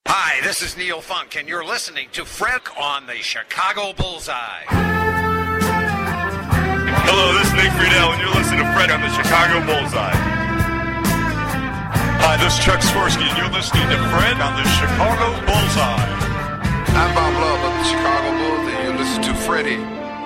Hi, this is Neil Funk, and you're listening to Fred on the Chicago Bullseye. Hello, this is Nick Friedel, and you're listening to Fred on the Chicago Bullseye. Hi, this is Chuck Swirsky, and you're listening to Fred on the Chicago Bullseye. I'm Bob Love of the Chicago Bulls, and you listen to Freddie.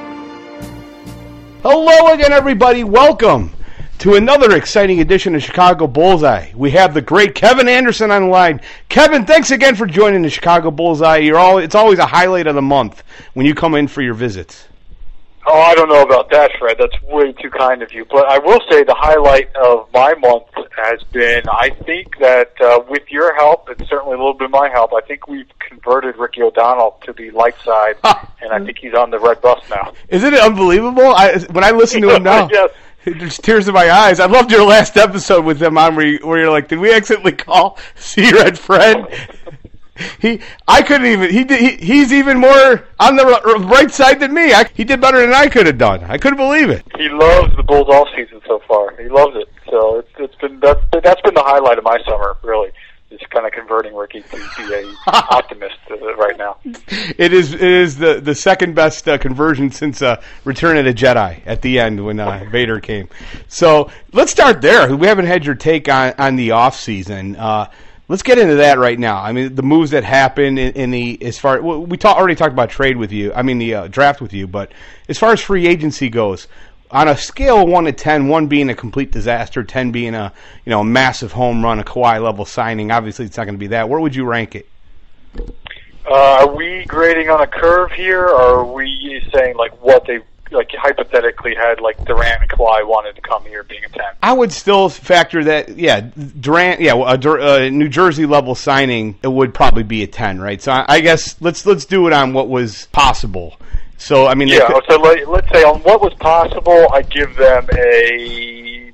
Hello again, everybody. Welcome to another exciting edition of Chicago Bullseye. We have the great Kevin Anderson on the line. Kevin, thanks again for joining the Chicago Bullseye. It's always a highlight of the month when you come in for your visits. Oh, I don't know about that, Fred. That's way too kind of you. But I will say the highlight of my month has been, I think that with your help, and certainly a little bit of my help, I think we've converted Ricky O'Donnell to the light side, and I think he's on the red bus now. Isn't it unbelievable? When I listen to him now, yes. There's tears in my eyes. I loved your last episode with him on where you're like, did we accidentally call C-Red Fred? I couldn't even. He's even more on the right side than me. He did better than I could have done. I couldn't believe it. He loves the Bulls all season so far. He loves it. So that's been the highlight of my summer, really. Just kind of converting Ricky to be a optimist right now. It is the second best conversion since Return of the Jedi at the end when Vader came. So let's start there. We haven't had your take on the off season. Let's get into that right now. I mean, the moves that happened already talked about trade with you. I mean, the draft with you. But as far as free agency goes, on a scale of 1 to 10, 1 being a complete disaster, 10 being a massive home run, a Kawhi level signing. Obviously, it's not going to be that. Where would you rank it? Are we grading on a curve here, or are we saying what they hypothetically had Durant and Kawhi wanted to come here being a 10? I would still factor that. Yeah, Durant. Yeah, a New Jersey level signing, it would probably be a 10, right? So I guess let's do it on what was possible. So I mean, so let's say on what was possible, I give them a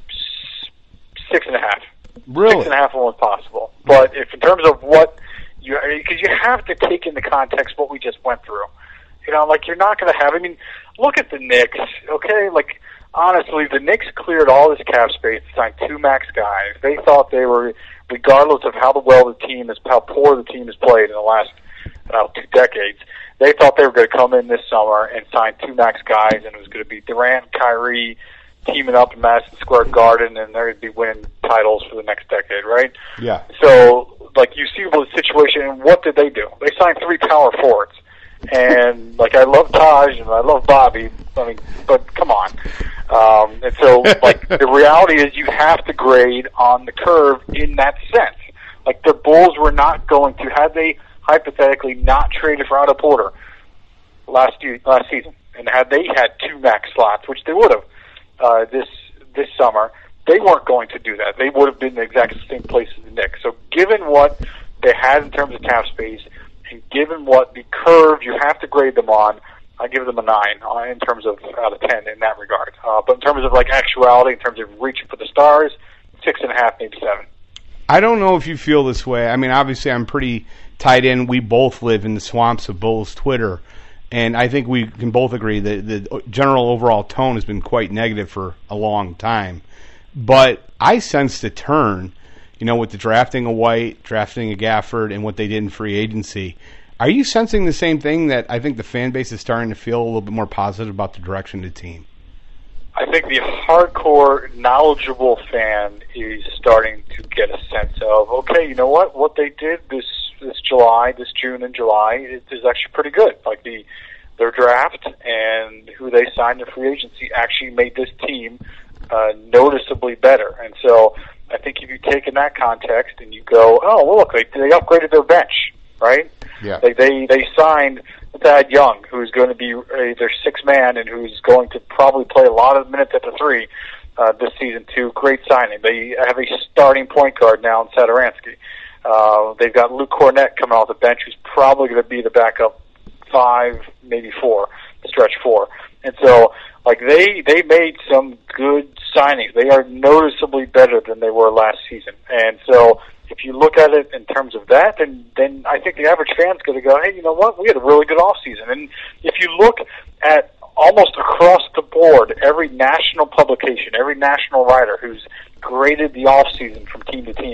6.5. Really, 6.5 on what's possible. But if in terms of what because you have to take into context what we just went through. You're not going to have. I mean, look at the Knicks. Okay, honestly, the Knicks cleared all this cap space to sign 2 max guys. They thought they were, regardless of how poor the team has played in the last 2 decades. They thought they were going to come in this summer and sign 2 max guys, and it was going to be Durant and Kyrie teaming up in Madison Square Garden, and they're going to be winning titles for the next decade, right? Yeah. So, you see the situation, and what did they do? They signed 3 power forwards. And, I love Taj and I love Bobby, but come on. And so, the reality is you have to grade on the curve in that sense. The Bulls were not going to, had they hypothetically not traded for Otto Porter last season, and had they had 2 max slots, which they would have this summer, they weren't going to do that. They would have been in the exact same place as the Knicks. So given what they had in terms of cap space, and given what the curve you have to grade them on, I give them a 9 in terms of out of 10 in that regard. But in terms of actuality, in terms of reaching for the stars, 6.5, maybe 7. I don't know if you feel this way. I mean, obviously, I'm pretty tied in. We both live in the swamps of Bulls Twitter, and I think we can both agree that the general overall tone has been quite negative for a long time. But I sensed a turn, with the drafting of White, drafting of Gafford, and what they did in free agency. Are you sensing the same thing, that I think the fan base is starting to feel a little bit more positive about the direction of the team? I think the hardcore, knowledgeable fan is starting to get a sense of, okay, you know what they did this June and July is actually pretty good. Their draft and who they signed in free agency actually made this team noticeably better. And so I think if you take in that context and you go, oh, well, look, they upgraded their bench, right? Yeah. They signed Thad Young, who's going to be their 6th man and who's going to probably play a lot of minutes at the 3 this season too. Great signing. They have a starting point guard now in Satoransky. They've got Luke Cornett coming off the bench, who's probably going to be the backup 5, maybe 4, stretch 4. And so, they made some good signings. They are noticeably better than they were last season. And so, if you look at it in terms of that, then I think the average fan's going to go, hey, you know what? We had a really good offseason. And if you look at almost across the board, every national publication, every national writer who's graded the offseason from team to team,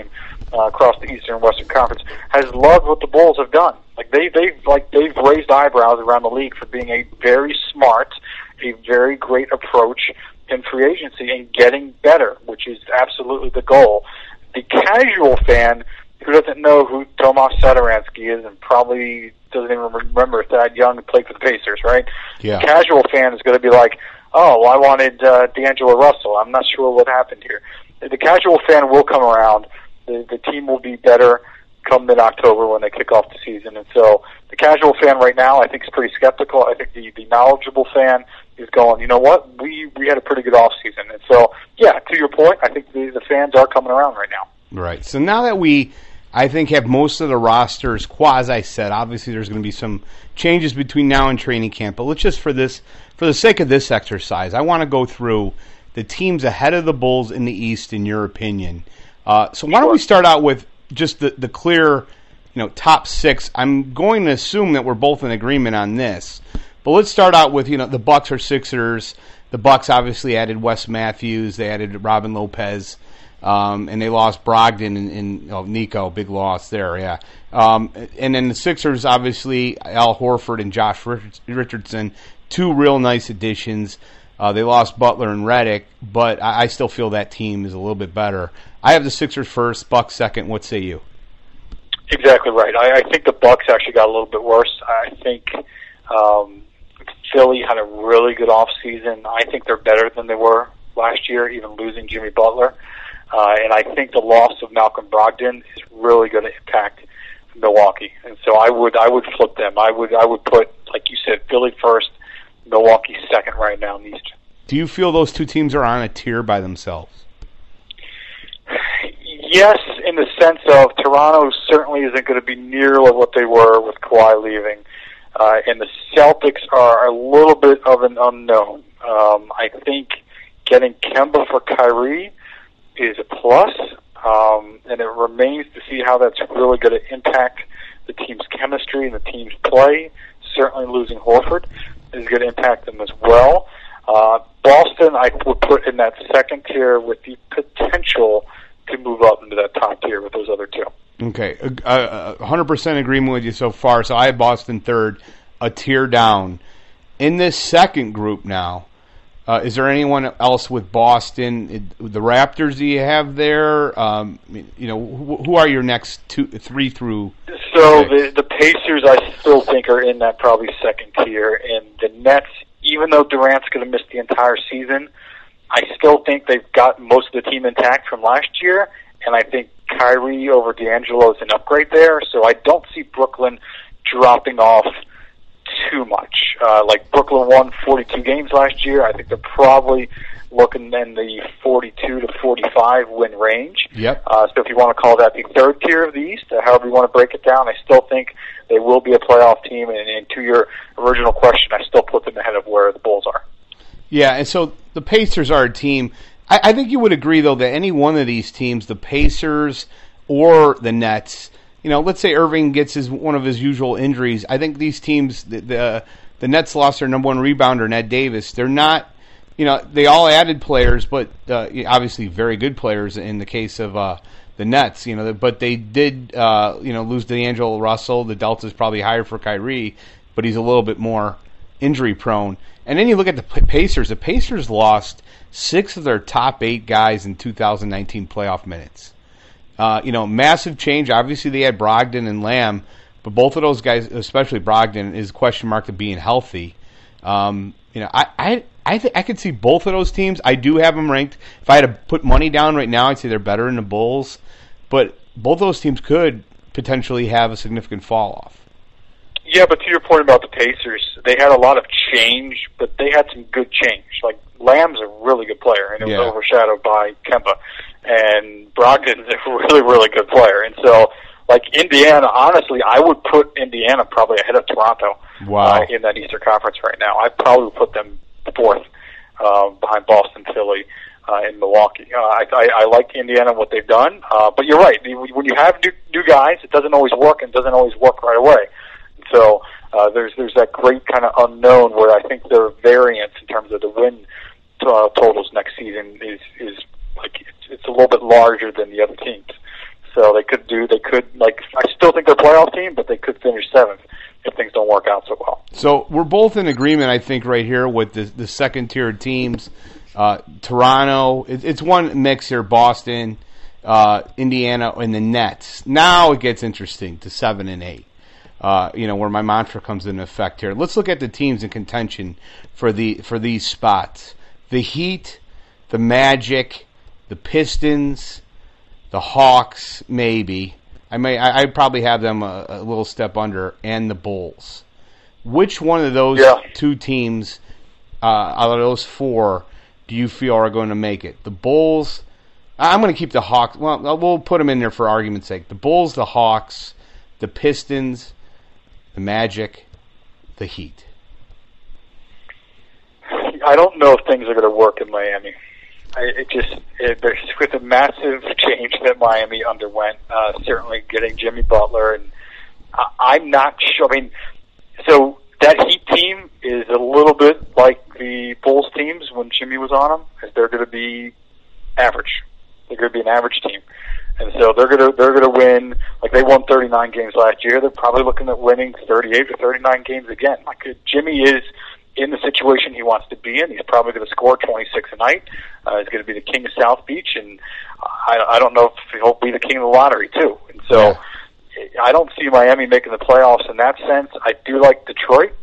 across the Eastern and Western Conference, has loved what the Bulls have done. They've raised eyebrows around the league for being a very smart, a very great approach in free agency and getting better, which is absolutely the goal. The casual fan who doesn't know who Tomas Satoransky is and probably doesn't even remember Thad Young who played for the Pacers, right? Yeah. The casual fan is going to be like, oh, well, I wanted D'Angelo Russell. I'm not sure what happened here. The casual fan will come around. The team will be better come mid-October when they kick off the season. And so the casual fan right now, I think, is pretty skeptical. I think the knowledgeable fan is going, you know what, we had a pretty good off-season. And so, yeah, to your point, I think the fans are coming around right now. Right. So now that we, I think, have most of the rosters quasi-set, obviously there's going to be some changes between now and training camp, but let's just, for the sake of this exercise, I want to go through the teams ahead of the Bulls in the East, in your opinion. So why don't we start out with just the clear, top six. I'm going to assume that we're both in agreement on this, but let's start out with, the Bucks or Sixers. The Bucks obviously added Wes Matthews, they added Robin Lopez, and they lost Brogdon and Nico, big loss there, yeah. And then the Sixers, obviously, Al Horford and Josh Richardson, two real nice additions. They lost Butler and Redick, but I still feel that team is a little bit better. I have the Sixers first, Bucks second. What say you? Exactly right. I think the Bucks actually got a little bit worse. I think Philly had a really good offseason. I think they're better than they were last year, even losing Jimmy Butler. And I think the loss of Malcolm Brogdon is really going to impact Milwaukee. And so I would flip them. I would put, like you said, Philly first, Milwaukee second right now in the East. Do you feel those two teams are on a tier by themselves? Yes, in the sense of Toronto certainly isn't going to be near what they were with Kawhi leaving. And the Celtics are a little bit of an unknown. I think getting Kemba for Kyrie is a plus, and it remains to see how that's really going to impact the team's chemistry and the team's play. Certainly losing Horford is going to impact them as well. Boston, I would put in that second tier with the potential to move up into that top tier with those other two. Okay, 100% agreement with you so far. So I have Boston third, a tier down. In this second group now, is there anyone else with Boston? The Raptors do you have there? Who are your next 3 through So 6? the Pacers, I still think, are in that probably second tier. And the Nets, even though Durant's going to miss the entire season, I still think they've got most of the team intact from last year. And I think Kyrie over D'Angelo is an upgrade there. So I don't see Brooklyn dropping off too much. Like Brooklyn won 42 games last year. I think they're probably looking in the 42 to 45 win range. Yep. So if you want to call that the third tier of the East, however you want to break it down, I still think they will be a playoff team. And to your original question, I still put them ahead of where the Bulls are. Yeah, and so the Pacers are a team. I think you would agree, though, that any one of these teams, the Pacers or the Nets, let's say Irving gets one of his usual injuries. I think these teams, the Nets lost their number one rebounder, Ned Davis. They're not, they all added players, but obviously very good players in the case of the Nets. But they did, lose D'Angelo Russell. The delta's probably higher for Kyrie, but he's a little bit more injury prone. And then you look at the Pacers. The Pacers lost 6 of their top 8 guys in 2019 playoff minutes. Massive change. Obviously, they had Brogdon and Lamb, but both of those guys, especially Brogdon, is a question mark to being healthy. I could see both of those teams. I do have them ranked. If I had to put money down right now, I'd say they're better than the Bulls. But both those teams could potentially have a significant fall off. Yeah, but to your point about the Pacers, they had a lot of change, but they had some good change. Like, Lamb's a really good player, and it was overshadowed by Kemba. And Brogdon's a really, really good player. And so, like, Indiana, honestly, I would put Indiana probably ahead of Toronto in that Eastern Conference right now. I'd probably put them fourth behind Boston, Philly, and Milwaukee. I like Indiana and what they've done. But you're right. When you have new guys, it doesn't always work, and it doesn't always work right away. So there's that great kind of unknown where I think their variance in terms of the win totals next season is like it's a little bit larger than the other teams. So I still think they're a playoff team, but they could finish 7th if things don't work out so well. So we're both in agreement, I think, right here with the second-tier teams. Toronto, it's one mix here, Boston, Indiana, and the Nets. Now it gets interesting to 7 and 8. Where my mantra comes into effect here. Let's look at the teams in contention for these spots. The Heat, the Magic, the Pistons, the Hawks, maybe. I'd probably have them a little step under, and the Bulls. Which one of those two teams out of those 4 do you feel are going to make it? The Bulls. I'm going to keep the Hawks. Well, we'll put them in there for argument's sake. The Bulls, the Hawks, the Pistons, the Magic, the Heat. I don't know if things are going to work in Miami. With the massive change that Miami underwent, certainly getting Jimmy Butler, and I'm not sure. So that Heat team is a little bit like the Bulls teams when Jimmy was on them, as they're going to be average. They're going to be an average team. And so they're gonna win. Like, they won 39 games last year. They're probably looking at winning 38 or 39 games again. Like, Jimmy is in the situation he wants to be in. He's probably going to score 26 a night. He's going to be the king of South Beach, and I don't know if he'll be the king of the lottery too. And so I don't see Miami making the playoffs in that sense. I do like Detroit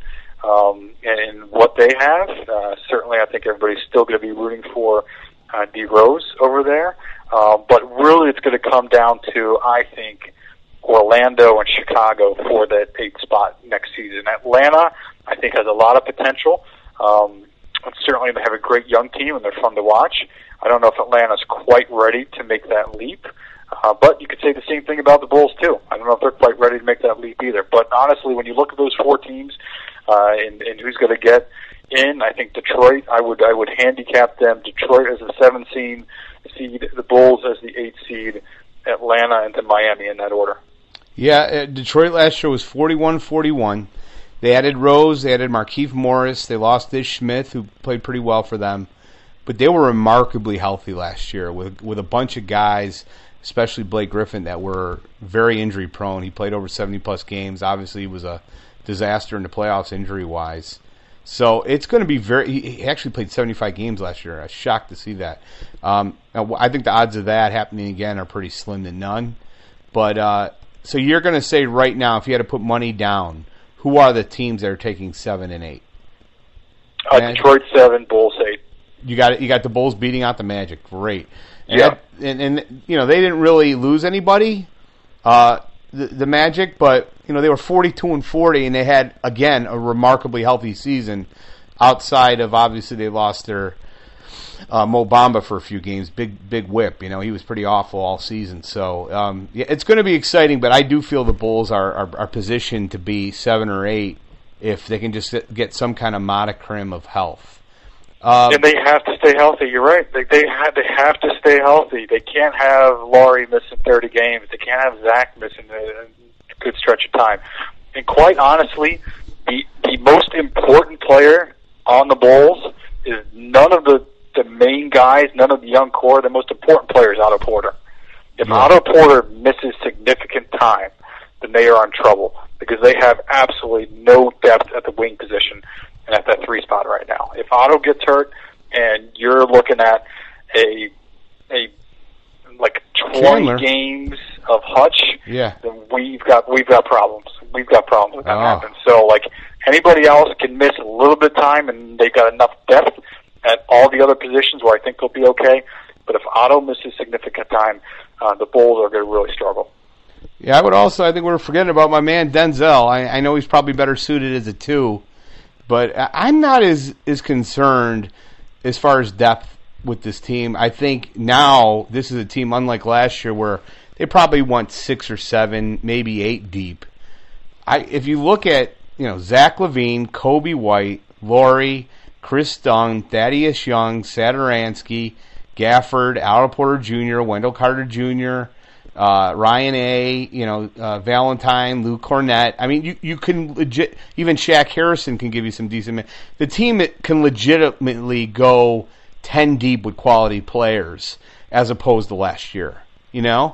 and what they have. Certainly, I think everybody's still going to be rooting for D Rose over there. But really, it's going to come down to, I think, Orlando and Chicago for that 8th spot next season. Atlanta, I think, has a lot of potential. Certainly, they have a great young team, and they're fun to watch. I don't know if Atlanta's quite ready to make that leap. But you could say the same thing about the Bulls, too. I don't know if they're quite ready to make that leap either. But honestly, when you look at those 4 teams and who's going to get in, I think Detroit, I would handicap them. Detroit as the 7th seed, the Bulls as the 8th seed, Atlanta, and then Miami in that order. Yeah, Detroit last year was 41-41. They added Rose, they added Markieff Morris, they lost Ish Smith, who played pretty well for them. But they were remarkably healthy last year with a bunch of guys, especially Blake Griffin, that were very injury-prone. He played over 70-plus games. Obviously, he was a disaster in the playoffs injury-wise. So it's going to be he actually played 75 games last year. I was shocked to see that. I think the odds of that happening again are pretty slim to none. But so you're going to say right now, if you had to put money down, who are the teams that are taking 7 and 8? Detroit 7, Bulls 8. You got the Bulls beating out the Magic. Great. And yeah. And they didn't really lose anybody, the Magic, but they were 42-40, and they had again a remarkably healthy season. Outside of, obviously, they lost their Mo Bamba for a few games. Big whip. He was pretty awful all season. So it's going to be exciting. But I do feel the Bulls are positioned to be 7 or 8 if they can just get some kind of modicum of health. And they have to stay healthy. You're right. They have to stay healthy. They can't have Laurie missing 30 games. They can't have Zach missing a good stretch of time. And quite honestly, the most important player on the Bulls is none of the main guys, none of the young core. The most important player is Otto Porter. If Otto Porter misses significant time, then they are in trouble because they have absolutely no depth at the wing position and at that 3 spot right now. If Otto gets hurt and you're looking at a 20 Chandler. games of Hutch, then we've got problems. We've got problems with that happen. So anybody else can miss a little bit of time and they've got enough depth at all the other positions where I think they'll be okay. But if Otto misses significant time, the Bulls are going to really struggle. Yeah, I think we're forgetting about my man Denzel. I know he's probably better suited as a 2, but I'm not as concerned as far as depth with this team. I think now this is a team unlike last year where they probably went 6 or 7, maybe 8 deep. If you look at Zach LaVine, Kobe White, Laurie, Chris Dunn, Thaddeus Young, Satoransky, Gafford, Otto Porter Jr., Wendell Carter Jr., Ryan A., Valentine, Lou Cornett. I mean, you can even Shaq Harrison can give you some decent. The team can legitimately go 10 deep with quality players as opposed to last year.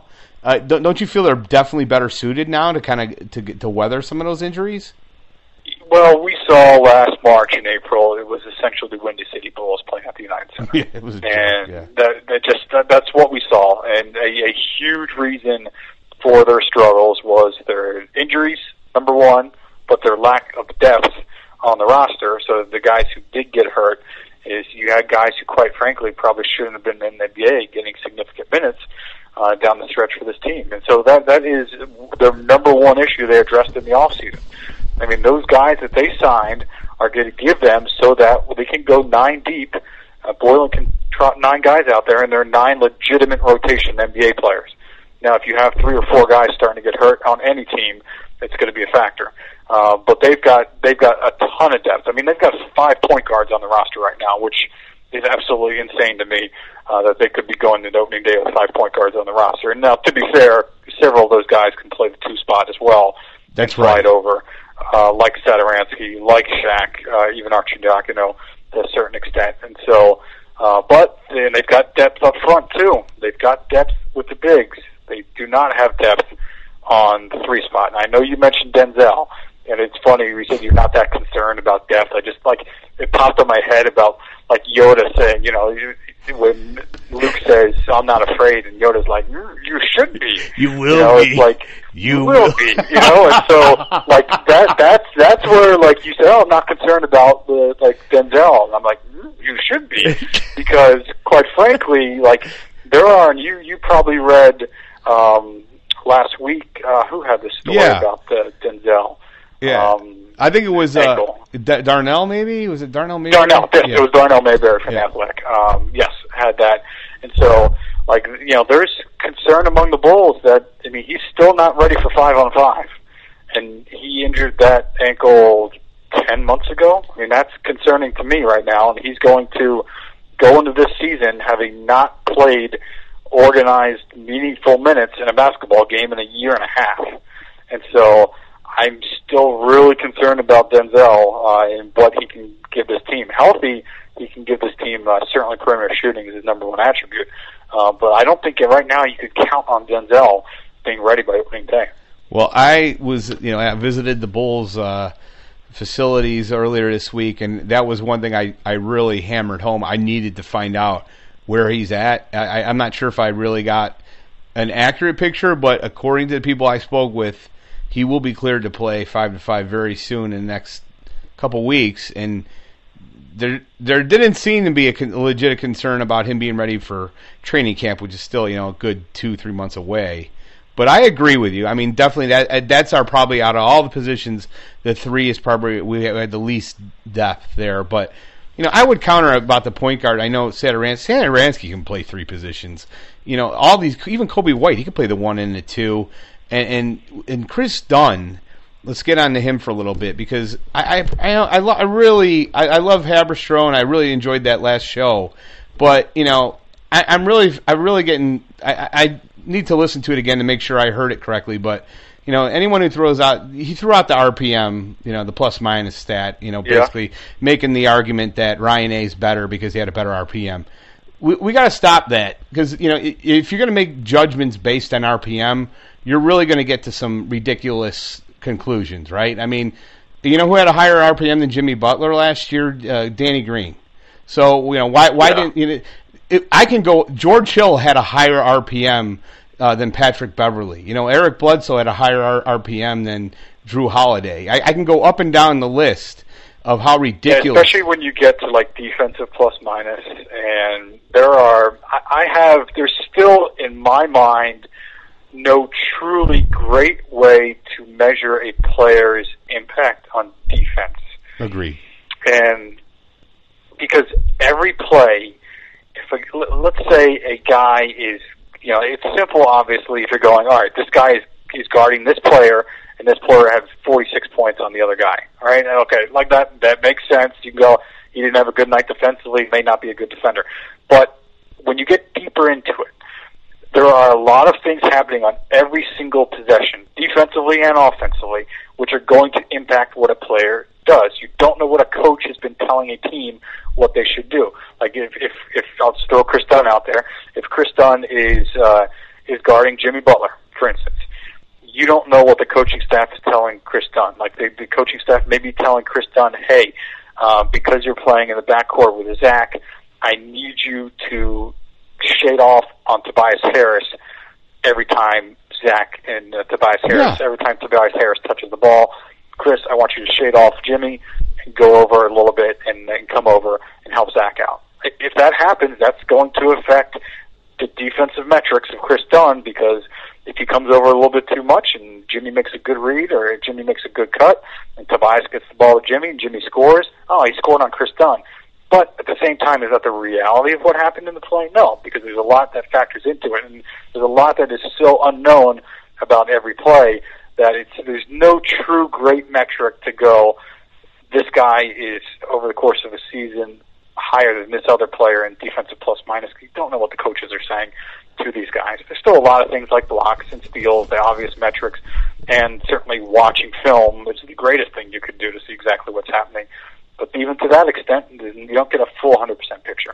Don't you feel they're definitely better suited now to kind of to weather some of those injuries? Well, we saw last March and April, it was essentially the Windy City Bulls playing at the United Center. Yeah, it was a joke, and yeah. that's what we saw. And a huge reason for their struggles was their injuries, number one, but their lack of depth on the roster. So the guys who did get hurt is you had guys who, quite frankly, probably shouldn't have been in the NBA getting significant minutes down the stretch for this team. And so that is the number one issue they addressed in the offseason. I mean, those guys that they signed are going to give them so that they can go 9 deep. Boylan can trot 9 guys out there, and they're 9 legitimate rotation NBA players. Now, if you have 3 or 4 guys starting to get hurt on any team, it's going to be a factor. But they've got a ton of depth. I mean, they've got 5 point guards on the roster right now, which is absolutely insane to me that they could be going to the opening day with 5 point guards on the roster. And now, to be fair, several of those guys can play the 2 spot as well. That's right. Slide over. Like Satoransky, like Shaq, even Archie Diacono to a certain extent. And so, but they've got depth up front too. They've got depth with the bigs. They do not have depth on the 3 spot. And I know you mentioned Denzel, and it's funny you said you're not that concerned about depth. I just it popped in my head about Yoda saying, when Luke says, "I'm not afraid," and Yoda's like, "You should be. You will be. It's like you will be." And so that's where you say, "Oh, I'm not concerned about the Denzel," and I'm like, "You should be," because quite frankly, there are, and you probably read last week who had this story about Denzel. Yeah. I think it was Darnell, maybe? Was it Darnell Mayberry? Darnell. It was Darnell Mayberry from The Athletic. Yes, had that. And so, there's concern among the Bulls that, he's still not ready for 5-on-5. And he injured that ankle 10 months ago. That's concerning to me right now. And he's going to go into this season having not played organized, meaningful minutes in a basketball game in a year and a half. And so I'm still really concerned about Denzel and what he can give this team. Healthy, he can give this team certainly perimeter shooting is his number one attribute. But I don't think right now you could count on Denzel being ready by opening day. Well, I was, I visited the Bulls facilities earlier this week, and that was one thing I really hammered home. I needed to find out where he's at. I'm not sure if I really got an accurate picture, but according to the people I spoke with, he will be cleared to play 5-5 very soon in the next couple weeks, and there didn't seem to be a legit concern about him being ready for training camp, which is still a good 2-3 months away. But I agree with you. Definitely that's probably out of all the positions, the 3 is probably we had the least depth there. But I would counter about the point guard. I know Satoransky can play 3 positions. All these, even Kobe White, he can play the 1 and the 2. And Chris Dunn, let's get on to him for a little bit, because I love Haberstroh, and I really enjoyed that last show, but I'm really getting I need to listen to it again to make sure I heard it correctly, but anyone who threw out the RPM, the plus minus stat, basically making the argument that Ryan A is better because he had a better RPM. We got to stop that, because if you're going to make judgments based on RPM, you're really going to get to some ridiculous conclusions, right? Who had a higher RPM than Jimmy Butler last year? Danny Green. So, why didn't I can go. George Hill had a higher RPM than Patrick Beverley. Eric Bledsoe had a higher RPM than Drew Holiday. I can go up and down the list of how ridiculous. Yeah, especially when you get to defensive plus minus, and there's still in my mind no truly great way to measure a player's impact on defense. Agree. And because every play, let's say a guy is, it's simple, obviously, if you're going, all right, this guy is guarding this player, and this player has 46 points on the other guy. All right, okay, that makes sense. You can go, he didn't have a good night defensively, may not be a good defender. But when you get deeper into it, there are a lot of things happening on every single possession, defensively and offensively, which are going to impact what a player does. You don't know what a coach has been telling a team what they should do. If I'll just throw Chris Dunn out there, if Chris Dunn is is guarding Jimmy Butler, for instance. You don't know what the coaching staff is telling Chris Dunn. Like the coaching staff may be telling Chris Dunn, hey, because you're playing in the backcourt with Zach, I need you to shade off on Tobias Harris every time Zach and Tobias Harris, every time Tobias Harris touches the ball. Chris, I want you to shade off Jimmy and go over a little bit and then come over and help Zach out. If that happens, that's going to affect the defensive metrics of Chris Dunn, because if he comes over a little bit too much and Jimmy makes a good read or Jimmy makes a good cut and Tobias gets the ball to Jimmy and Jimmy scores, he scored on Chris Dunn. But at the same time, is that the reality of what happened in the play? No, because there's a lot that factors into it, and there's a lot that is so unknown about every play that there's no true great metric to go, this guy is, over the course of a season, higher than this other player in defensive plus-minus. You don't know what the coaches are saying to these guys. There's still a lot of things like blocks and steals, the obvious metrics, and certainly watching film, which is the greatest thing you could do to see exactly what's happening. But even to that extent, you don't get a full 100% picture.